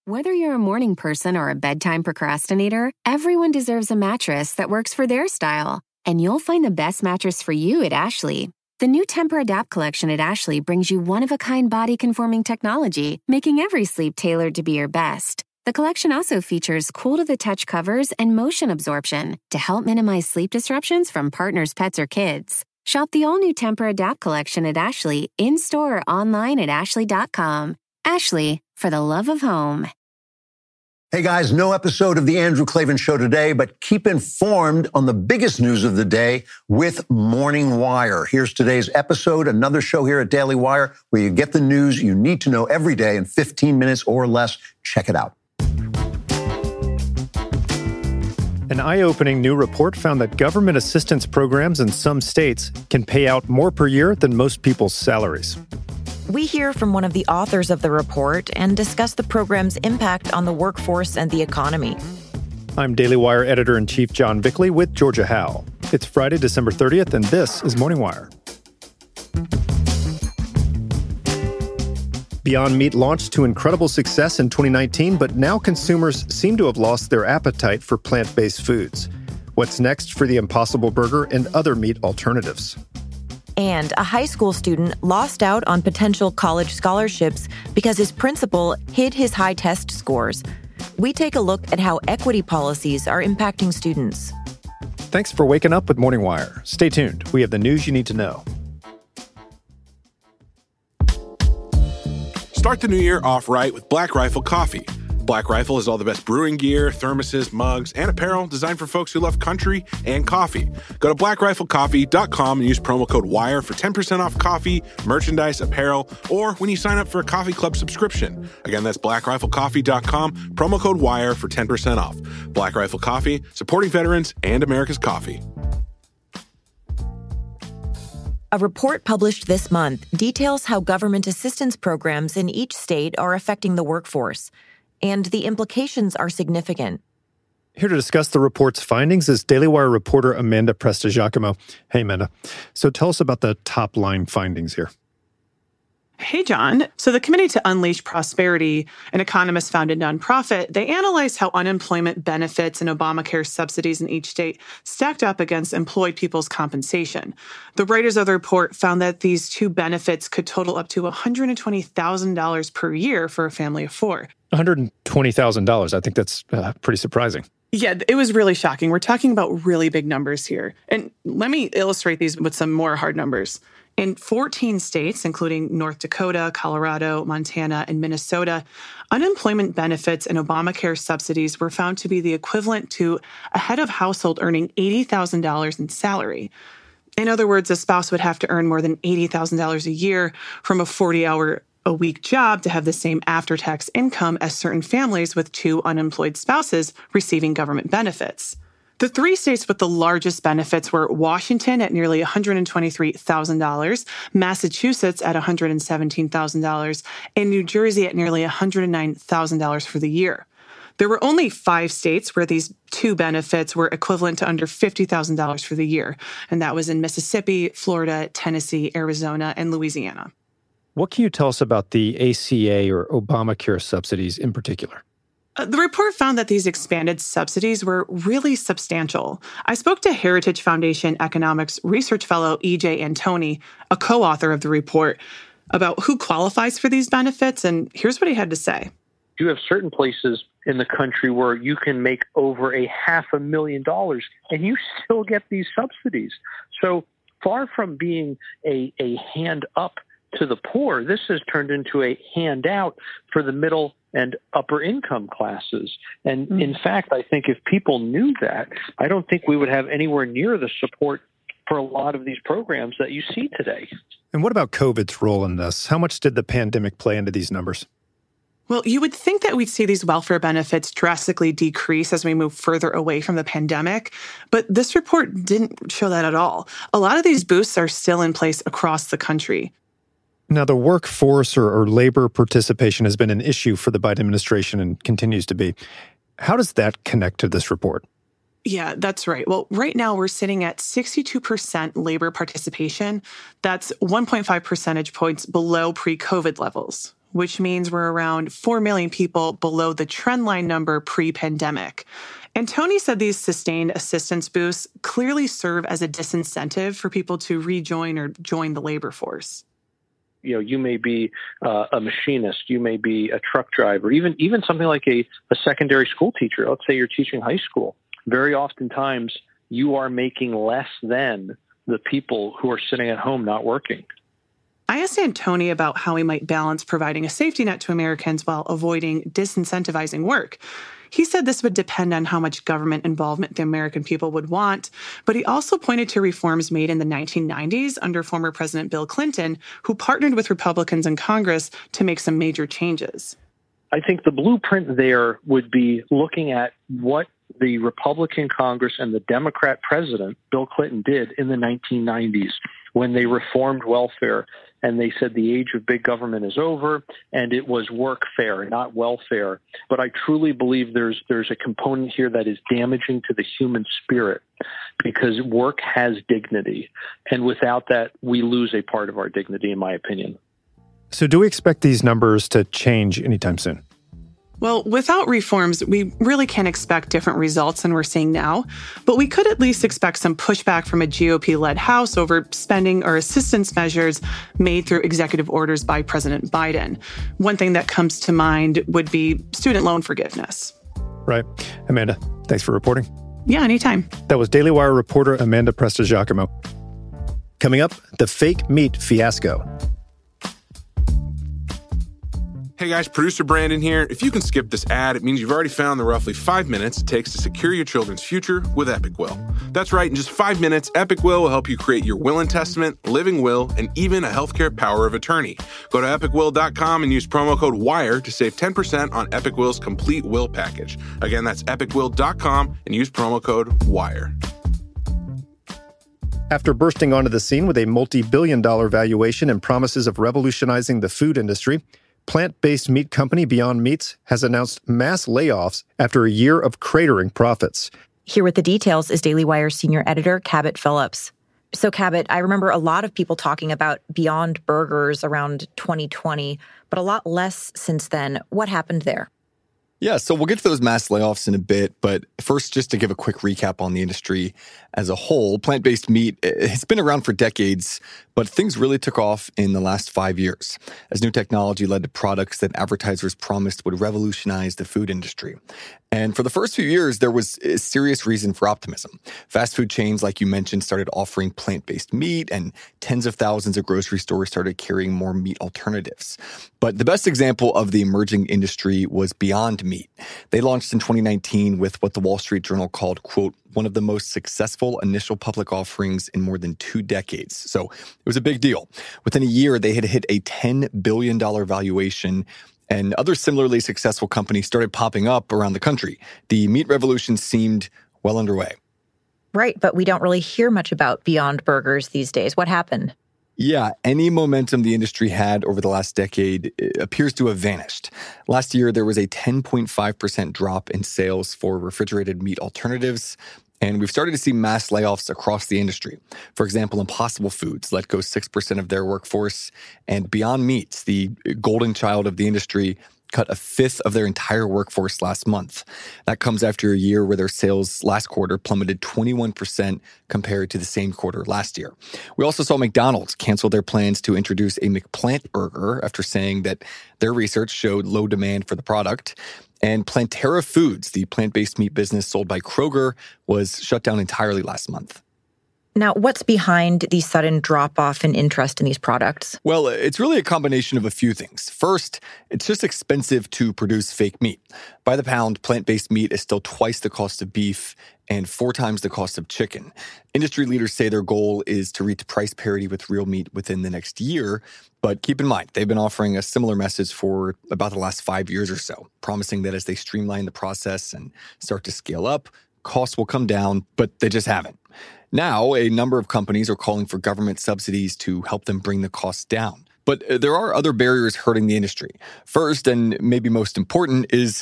Whether you're a morning person or a bedtime procrastinator, everyone deserves a mattress that works for their style. And you'll find the best mattress for you at Ashley. The new Temper-Adapt collection at Ashley brings you one-of-a-kind body-conforming technology, making every sleep tailored to be your best. The collection also features cool-to-the-touch covers and motion absorption to help minimize sleep disruptions from partners, pets, or kids. Shop the all-new Temper-Adapt collection at Ashley, in-store or online at ashley.com. Ashley, for the love of home. Hey guys, no episode of The Andrew Klavan Show today, but keep informed on the biggest news of the day with Morning Wire. Here's today's episode, another show here at Daily Wire where you get the news you need to know every day in 15 minutes or less. Check it out. An eye-opening new report found that government assistance programs in some states can pay out more per year than most people's salaries. We hear from one of the authors of the report and discuss the program's impact on the workforce and the economy. I'm Daily Wire Editor-in-Chief John Bickley with Georgia Howe. It's Friday, December 30th, and this is Morning Wire. Beyond Meat launched to incredible success in 2019, but now consumers seem to have lost their appetite for plant-based foods. What's next for the Impossible Burger and other meat alternatives? And a high school student lost out on potential college scholarships because his principal hid his high test scores. We take a look at how equity policies are impacting students. Thanks for waking up with Morning Wire. Stay tuned. We have the news you need to know. Start the new year off right with Black Rifle Coffee. Black Rifle has all the best brewing gear, thermoses, mugs, and apparel designed for folks who love country and coffee. Go to blackriflecoffee.com and use promo code WIRE for 10% off coffee, merchandise, apparel, or when you sign up for a coffee club subscription. Again, that's blackriflecoffee.com, promo code WIRE for 10% off. Black Rifle Coffee, supporting veterans and America's coffee. A report published this month details how government assistance programs in each state are affecting the workforce. And the implications are significant. Here to discuss the report's findings is Daily Wire reporter Amanda Prestigiacomo. Hey, Amanda. So tell us about the top-line findings here. Hey, John. So the Committee to Unleash Prosperity, an economist-founded nonprofit, they analyzed how unemployment benefits and Obamacare subsidies in each state stacked up against employed people's compensation. The writers of the report found that these two benefits could total up to $120,000 per year for a family of four. $120,000. I think that's pretty surprising. Yeah, it was really shocking. We're talking about really big numbers here. And let me illustrate these with some more hard numbers. In 14 states, including North Dakota, Colorado, Montana, and Minnesota, unemployment benefits and Obamacare subsidies were found to be the equivalent to a head of household earning $80,000 in salary. In other words, a spouse would have to earn more than $80,000 a year from a 40-hour-a-week job to have the same after-tax income as certain families with two unemployed spouses receiving government benefits. The three states with the largest benefits were Washington at nearly $123,000, Massachusetts at $117,000, and New Jersey at nearly $109,000 for the year. There were only 5 states where these two benefits were equivalent to under $50,000 for the year, and that was in Mississippi, Florida, Tennessee, Arizona, and Louisiana. What can you tell us about the ACA or Obamacare subsidies in particular? The report found that these expanded subsidies were really substantial. I spoke to Heritage Foundation Economics Research Fellow E.J. Antoni, a co-author of the report, about who qualifies for these benefits, and here's what he had to say. You have certain places in the country where you can make over $500,000 and you still get these subsidies. So far from being a hand up to the poor, this has turned into a handout for the middle and upper income classes. And in fact, I think if people knew that, I don't think we would have anywhere near the support for a lot of these programs that you see today. And what about COVID's role in this? How much did the pandemic play into these numbers? Well, you would think that we'd see these welfare benefits drastically decrease as we move further away from the pandemic, but this report didn't show that at all. A lot of these boosts are still in place across the country. Now, the workforce or labor participation has been an issue for the Biden administration and continues to be. How does that connect to this report? Yeah, that's right. Well, right now we're sitting at 62% labor participation. That's 1.5 percentage points below pre-COVID levels. which means we're around 4 million people below the trendline number pre-pandemic. And Tony said these sustained assistance boosts clearly serve as a disincentive for people to rejoin or join the labor force. You may be a machinist, you may be a truck driver, even something like a secondary school teacher. Let's say you're teaching high school. Very oftentimes, you are making less than the people who are sitting at home not working. I asked Tony about how he might balance providing a safety net to Americans while avoiding disincentivizing work. He said this would depend on how much government involvement the American people would want, but he also pointed to reforms made in the 1990s under former President Bill Clinton, who partnered with Republicans in Congress to make some major changes. I think the blueprint there would be looking at what the Republican Congress and the Democrat president, Bill Clinton, did in the 1990s when they reformed welfare and they said the age of big government is over and it was workfare, not welfare. But I truly believe there's a component here that is damaging to the human spirit because work has dignity. And without that, we lose a part of our dignity, in my opinion. So do we expect these numbers to change anytime soon? Well, without reforms, we really can't expect different results than we're seeing now, but we could at least expect some pushback from a GOP-led House over spending or assistance measures made through executive orders by President Biden. One thing that comes to mind would be student loan forgiveness. Right. Amanda, thanks for reporting. Yeah, anytime. That was Daily Wire reporter Amanda Prestigiacomo. Coming up, the fake meat fiasco. Hey guys, producer Brandon here. If you can skip this ad, it means you've already found the roughly 5 minutes it takes to secure your children's future with Epic Will. That's right, in just 5 minutes, Epic Will will help you create your will and testament, living will, and even a healthcare power of attorney. Go to epicwill.com and use promo code WIRE to save 10% on Epic Will's complete will package. Again, that's epicwill.com and use promo code WIRE. After bursting onto the scene with a multi-billion-dollar valuation and promises of revolutionizing the food industry, plant-based meat company Beyond Meats has announced mass layoffs after a year of cratering profits. Here with the details is Daily Wire's senior editor, Cabot Phillips. So, Cabot, I remember a lot of people talking about Beyond Burgers around 2020, but a lot less since then. What happened there? Yeah, so we'll get to those mass layoffs in a bit, but first, just to give a quick recap on the industry as a whole, plant-based meat, it's been around for decades, but things really took off in the last 5 years as new technology led to products that advertisers promised would revolutionize the food industry. And for the first few years, there was a serious reason for optimism. Fast food chains, like you mentioned, started offering plant-based meat, and tens of thousands of grocery stores started carrying more meat alternatives. But the best example of the emerging industry was Beyond Meat. They launched in 2019 with what the Wall Street Journal called, quote, one of the most successful initial public offerings in more than 2 decades. So it was a big deal. Within a year, they had hit a $10 billion valuation, and other similarly successful companies started popping up around the country. The meat revolution seemed well underway. Right, but we don't really hear much about Beyond Burgers these days. What happened? Yeah, any momentum the industry had over the last decade appears to have vanished. Last year, there was a 10.5% drop in sales for refrigerated meat alternatives, and we've started to see mass layoffs across the industry. For example, Impossible Foods let go 6% of their workforce, and Beyond Meats, the golden child of the industry, cut a fifth of their entire workforce last month. That comes after a year where their sales last quarter plummeted 21% compared to the same quarter last year. We also saw McDonald's cancel their plans to introduce a McPlant burger after saying that their research showed low demand for the product. And Planterra Foods, the plant-based meat business sold by Kroger, was shut down entirely last month. Now, what's behind the sudden drop-off in interest in these products? Well, it's really a combination of a few things. First, it's just expensive to produce fake meat. By the pound, plant-based meat is still twice the cost of beef and 4 times the cost of chicken. Industry leaders say their goal is to reach price parity with real meat within the next year. But keep in mind, they've been offering a similar message for about the last 5 years or so, promising that as they streamline the process and start to scale up, costs will come down, but they just haven't. Now, a number of companies are calling for government subsidies to help them bring the costs down. But there are other barriers hurting the industry. First, and maybe most important, is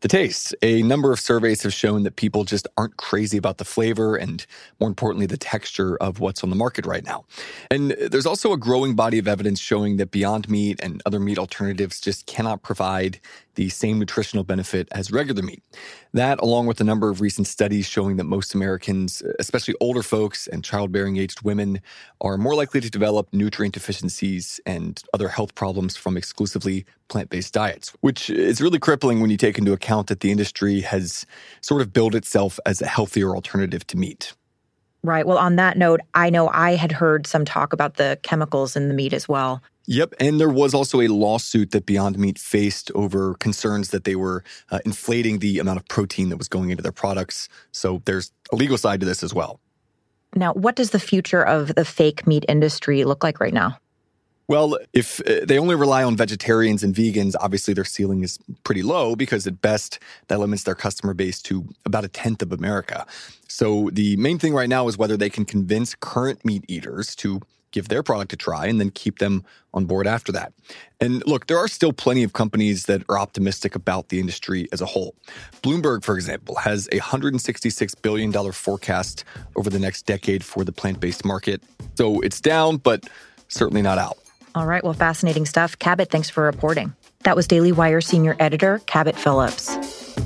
the taste. A number of surveys have shown that people just aren't crazy about the flavor and, more importantly, the texture of what's on the market right now. And there's also a growing body of evidence showing that Beyond Meat and other meat alternatives just cannot provide the same nutritional benefit as regular meat. That, along with a number of recent studies showing that most Americans, especially older folks and childbearing aged women, are more likely to develop nutrient deficiencies and other health problems from exclusively plant-based diets, which is really crippling when you take into account that the industry has sort of billed itself as a healthier alternative to meat. Right. Well, on that note, I know I had heard some talk about the chemicals in the meat as well. Yep. And there was also a lawsuit that Beyond Meat faced over concerns that they were inflating the amount of protein that was going into their products. So there's a legal side to this as well. Now, what does the future of the fake meat industry look like right now? Well, if they only rely on vegetarians and vegans, obviously their ceiling is pretty low because at best that limits their customer base to about a tenth of America. So the main thing right now is whether they can convince current meat eaters to give their product a try and then keep them on board after that. And look, there are still plenty of companies that are optimistic about the industry as a whole. Bloomberg, for example, has a $166 billion forecast over the next decade for the plant-based market. So it's down, but certainly not out. All right. Well, fascinating stuff. Cabot, thanks for reporting. That was Daily Wire senior editor Cabot Phillips.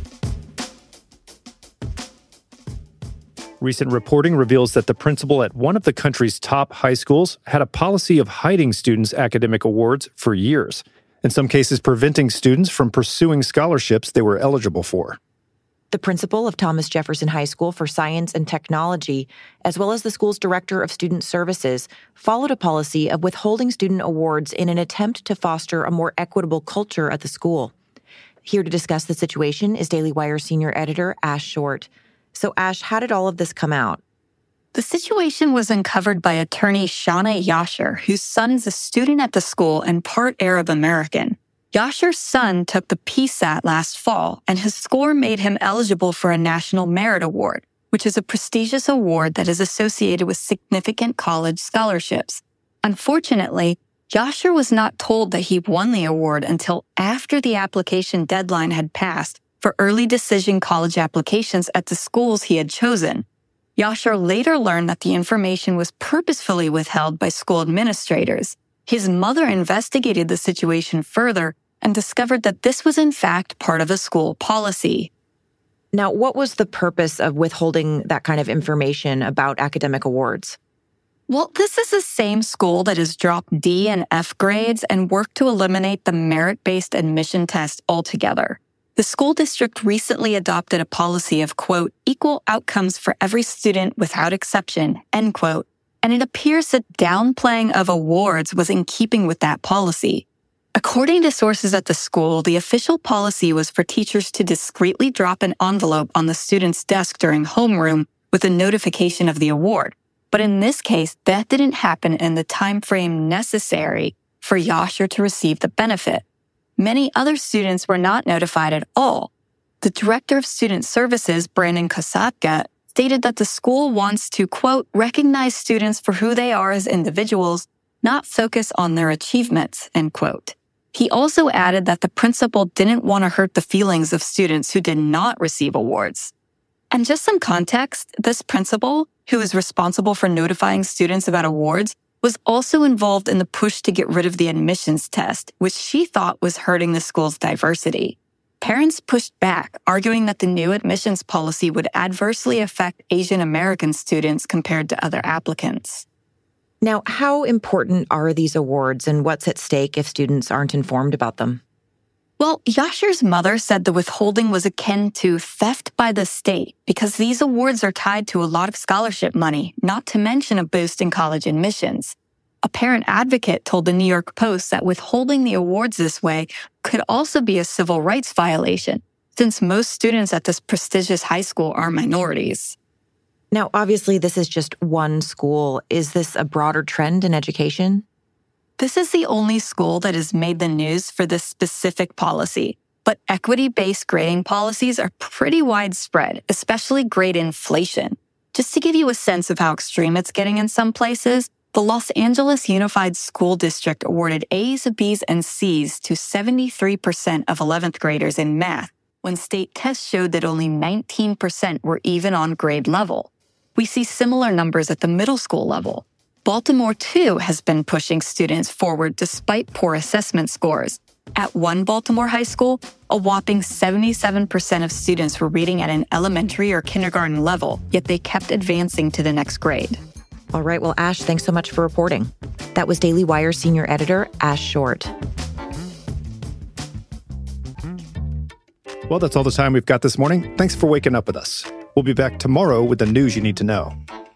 Recent reporting reveals that the principal at one of the country's top high schools had a policy of hiding students' academic awards for years, in some cases preventing students from pursuing scholarships they were eligible for. The principal of Thomas Jefferson High School for Science and Technology, as well as the school's director of student services, followed a policy of withholding student awards in an attempt to foster a more equitable culture at the school. Here to discuss the situation is Daily Wire senior editor Ash Short. So, Ash, how did all of this come out? The situation was uncovered by attorney Shana Yasher, whose son is a student at the school and part Arab American. Yasher's son took the PSAT last fall, and his score made him eligible for a National Merit Award, which is a prestigious award that is associated with significant college scholarships. Unfortunately, Yasher was not told that he won the award until after the application deadline had passed for early decision college applications at the schools he had chosen. Yasher later learned that the information was purposefully withheld by school administrators. His mother investigated the situation further and discovered that this was in fact part of a school policy. Now, what was the purpose of withholding that kind of information about academic awards? Well, this is the same school that has dropped D and F grades and worked to eliminate the merit-based admission test altogether. The school district recently adopted a policy of, quote, equal outcomes for every student without exception, end quote, and it appears that downplaying of awards was in keeping with that policy. According to sources at the school, the official policy was for teachers to discreetly drop an envelope on the student's desk during homeroom with a notification of the award. But in this case, that didn't happen in the time frame necessary for Yasher to receive the benefit. Many other students were not notified at all. The director of student services, Brandon Kosatka, stated that the school wants to, quote, recognize students for who they are as individuals, not focus on their achievements, end quote. He also added that the principal didn't want to hurt the feelings of students who did not receive awards. And just some context, this principal, who is responsible for notifying students about awards, was also involved in the push to get rid of the admissions test, which she thought was hurting the school's diversity. Parents pushed back, arguing that the new admissions policy would adversely affect Asian American students compared to other applicants. Now, how important are these awards and what's at stake if students aren't informed about them? Well, Yasher's mother said the withholding was akin to theft by the state because these awards are tied to a lot of scholarship money, not to mention a boost in college admissions. A parent advocate told the New York Post that withholding the awards this way could also be a civil rights violation, since most students at this prestigious high school are minorities. Now, obviously, this is just one school. Is this a broader trend in education? This is the only school that has made the news for this specific policy, but equity-based grading policies are pretty widespread, especially grade inflation. Just to give you a sense of how extreme it's getting in some places, the Los Angeles Unified School District awarded A's, B's, and C's to 73% of 11th graders in math, when state tests showed that only 19% were even on grade level. We see similar numbers at the middle school level. Baltimore, too, has been pushing students forward despite poor assessment scores. At one Baltimore high school, a whopping 77% of students were reading at an elementary or kindergarten level, yet they kept advancing to the next grade. All right, well, Ash, thanks so much for reporting. That was Daily Wire senior editor Ash Short. Well, that's all the time we've got this morning. Thanks for waking up with us. We'll be back tomorrow with the news you need to know.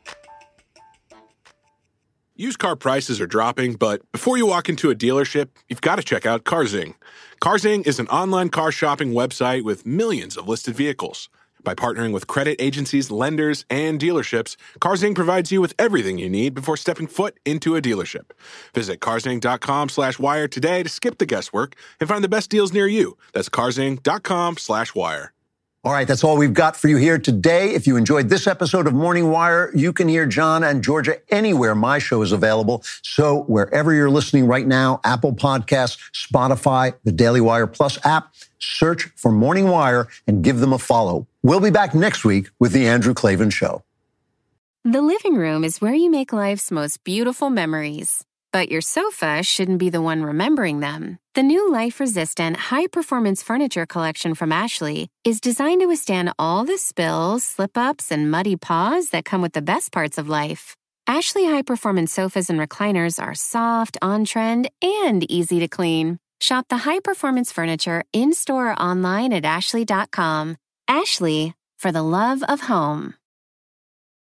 Used car prices are dropping, but before you walk into a dealership, you've got to check out CarZing. CarZing is an online car shopping website with millions of listed vehicles. By partnering with credit agencies, lenders, and dealerships, CarZing provides you with everything you need before stepping foot into a dealership. Visit carzing.com/wire today to skip the guesswork and find the best deals near you. That's carzing.com/wire. All right, that's all we've got for you here today. If you enjoyed this episode of Morning Wire, you can hear John and Georgia anywhere my show is available. So wherever you're listening right now, Apple Podcasts, Spotify, the Daily Wire Plus app, search for Morning Wire and give them a follow. We'll be back next week with The Andrew Klavan Show. The living room is where you make life's most beautiful memories. But your sofa shouldn't be the one remembering them. The new life-resistant, high-performance furniture collection from Ashley is designed to withstand all the spills, slip-ups, and muddy paws that come with the best parts of life. Ashley high-performance sofas and recliners are soft, on-trend, and easy to clean. Shop the high-performance furniture in-store or online at ashley.com. Ashley, for the love of home.